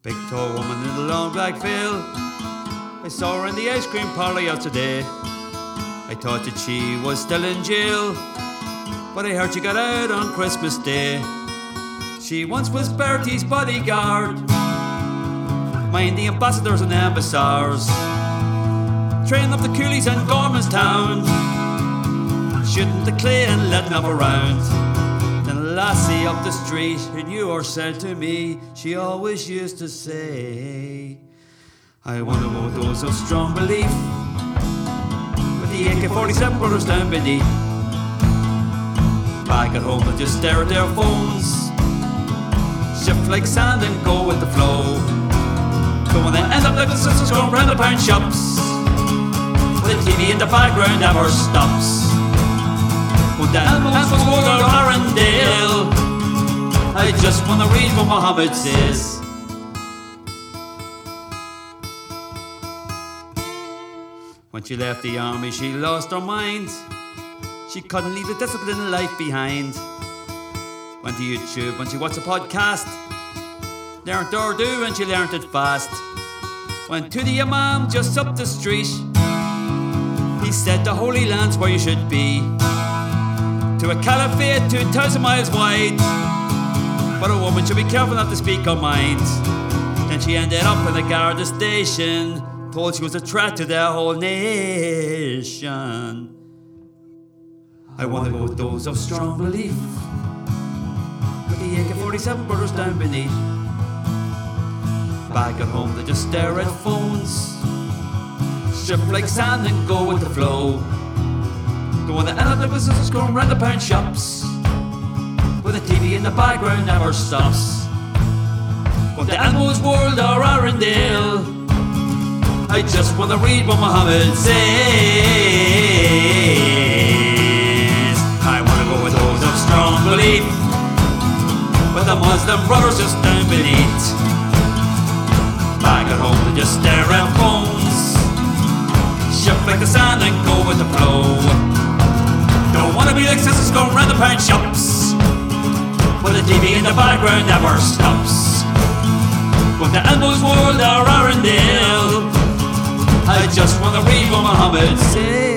Big tall woman in a long black veil. I saw her in the ice cream parlour yesterday. I thought that she was still in jail, but I heard she got out on Christmas Day. She once was Bertie's bodyguard, mind the ambassadors and embassars, training up the coolies in Gormanstown, shooting the clay and letting up around. Then a lassie up the street who knew her said to me, she always used to say, I wonder about those of strong belief, with the AK-47 brothers down beneath. Back at home they'll just stare at their phones, shift like sand and go with the flow. So when they end up like the sisters going round the pound shops, the TV in the background never stops. When the animals go to Arundel, I just want to read what Muhammad says. When she left the army she lost her mind. She couldn't leave the disciplined life behind. Went to YouTube and she watched a podcast, learned Urdu and she learned it fast. Went to the Imam just up the street. He said the Holy Land's where you should be. To a caliphate 2,000 miles wide, but a woman should be careful not to speak her mind. Then she ended up in the Garda station, told she was a threat to their whole nation. I want to go with those of strong belief, with the AK-47 brothers down beneath. Back at home they just stare at phones, shift like sand and go with the flow. The one that end up like the sisters going round the pound shops, with the TV in the background never stops. But the animals world or Arundel, I just want to read what Muhammad says. I want to go with those of strong belief, with the Muslim brothers just down beneath. Back at home they just stare at phones, shift like the sand and go with the flow. Don't wanna be like sisters going round the pound shops, where the TV in the background never stops. With the animals world or Arundel, I just wanna read what Muhammad says.